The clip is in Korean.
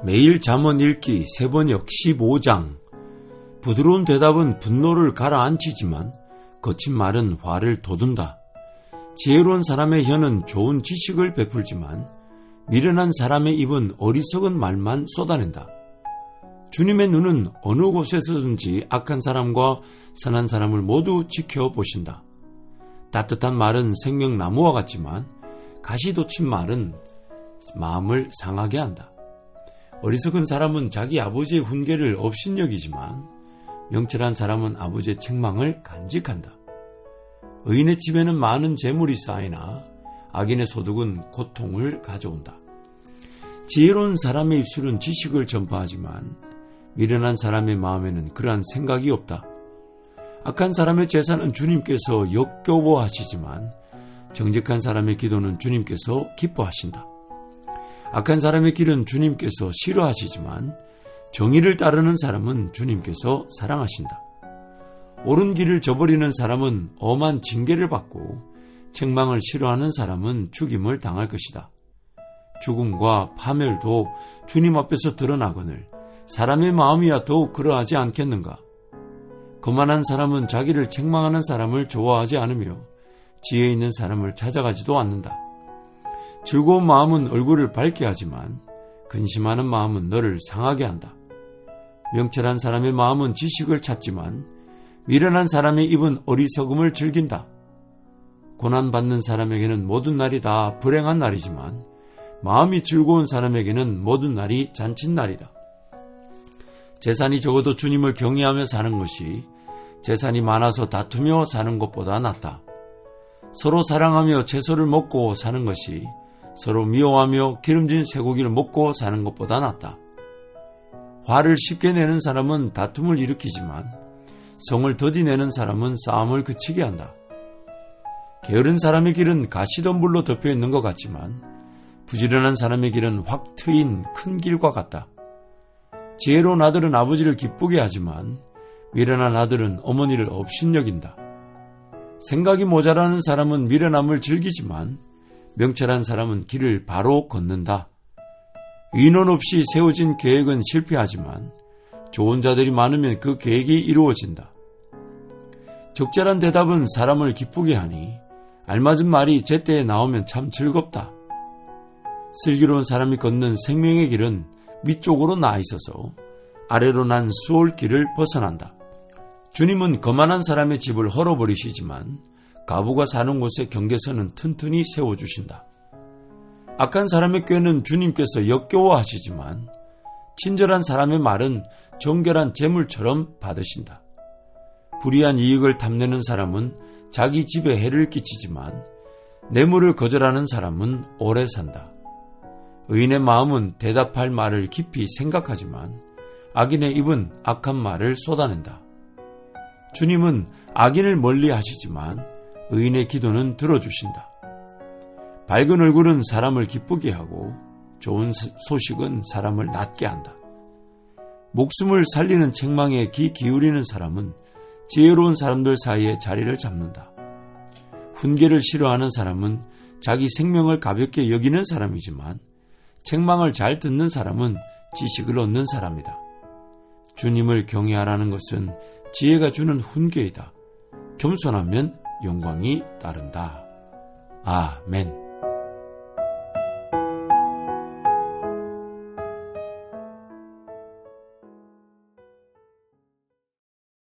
매일 잠언 읽기 세번역 15장. 부드러운 대답은 분노를 가라앉히지만 거친 말은 화를 돋운다. 지혜로운 사람의 혀는 좋은 지식을 베풀지만 미련한 사람의 입은 어리석은 말만 쏟아낸다. 주님의 눈은 어느 곳에서든지 악한 사람과 선한 사람을 모두 지켜보신다. 따뜻한 말은 생명나무와 같지만 가시 돋친 말은 마음을 상하게 한다. 어리석은 사람은 자기 아버지의 훈계를 업신여기지만 명철한 사람은 아버지의 책망을 간직한다. 의인의 집에는 많은 재물이 쌓이나 악인의 소득은 고통을 가져온다. 지혜로운 사람의 입술은 지식을 전파하지만 미련한 사람의 마음에는 그러한 생각이 없다. 악한 사람의 제사는 주님께서 역겨워하시지만 정직한 사람의 기도는 주님께서 기뻐하신다. 악한 사람의 길은 주님께서 싫어하시지만 정의를 따르는 사람은 주님께서 사랑하신다. 옳은 길을 저버리는 사람은 엄한 징계를 받고 책망을 싫어하는 사람은 죽임을 당할 것이다. 죽음과 파멸도 주님 앞에서 드러나거늘 사람의 마음이야 더욱 그러하지 않겠는가? 거만한 사람은 자기를 책망하는 사람을 좋아하지 않으며 지혜 있는 사람을 찾아가지도 않는다. 즐거운 마음은 얼굴을 밝게 하지만 근심하는 마음은 너를 상하게 한다. 명철한 사람의 마음은 지식을 찾지만 미련한 사람의 입은 어리석음을 즐긴다. 고난받는 사람에게는 모든 날이 다 불행한 날이지만 마음이 즐거운 사람에게는 모든 날이 잔칫날이다. 재산이 적어도 주님을 경외하며 사는 것이 재산이 많아서 다투며 사는 것보다 낫다. 서로 사랑하며 채소를 먹고 사는 것이 서로 미워하며 기름진 쇠고기를 먹고 사는 것보다 낫다. 화를 쉽게 내는 사람은 다툼을 일으키지만 성을 더디내는 사람은 싸움을 그치게 한다. 게으른 사람의 길은 가시덤불로 덮여 있는 것 같지만 부지런한 사람의 길은 확 트인 큰 길과 같다. 지혜로운 아들은 아버지를 기쁘게 하지만 미련한 아들은 어머니를 업신여긴다. 생각이 모자라는 사람은 미련함을 즐기지만 명철한 사람은 길을 바로 걷는다. 인원 없이 세워진 계획은 실패하지만 좋은 자들이 많으면 그 계획이 이루어진다. 적절한 대답은 사람을 기쁘게 하니 알맞은 말이 제때에 나오면 참 즐겁다. 슬기로운 사람이 걷는 생명의 길은 위쪽으로 나아 있어서 아래로 난 수월길을 벗어난다. 주님은 거만한 사람의 집을 헐어버리시지만 가부가 사는 곳에 경계선은 튼튼히 세워주신다. 악한 사람의 꾀는 주님께서 역겨워하시지만 친절한 사람의 말은 정결한 재물처럼 받으신다. 불의한 이익을 탐내는 사람은 자기 집에 해를 끼치지만 뇌물을 거절하는 사람은 오래 산다. 의인의 마음은 대답할 말을 깊이 생각하지만 악인의 입은 악한 말을 쏟아낸다. 주님은 악인을 멀리 하시지만 의인의 기도는 들어주신다. 밝은 얼굴은 사람을 기쁘게 하고 좋은 소식은 사람을 낫게 한다. 목숨을 살리는 책망에 귀 기울이는 사람은 지혜로운 사람들 사이에 자리를 잡는다. 훈계를 싫어하는 사람은 자기 생명을 가볍게 여기는 사람이지만 책망을 잘 듣는 사람은 지식을 얻는 사람이다. 주님을 경외하라는 것은 지혜가 주는 훈계이다. 겸손하면 영광이 따른다. 아멘.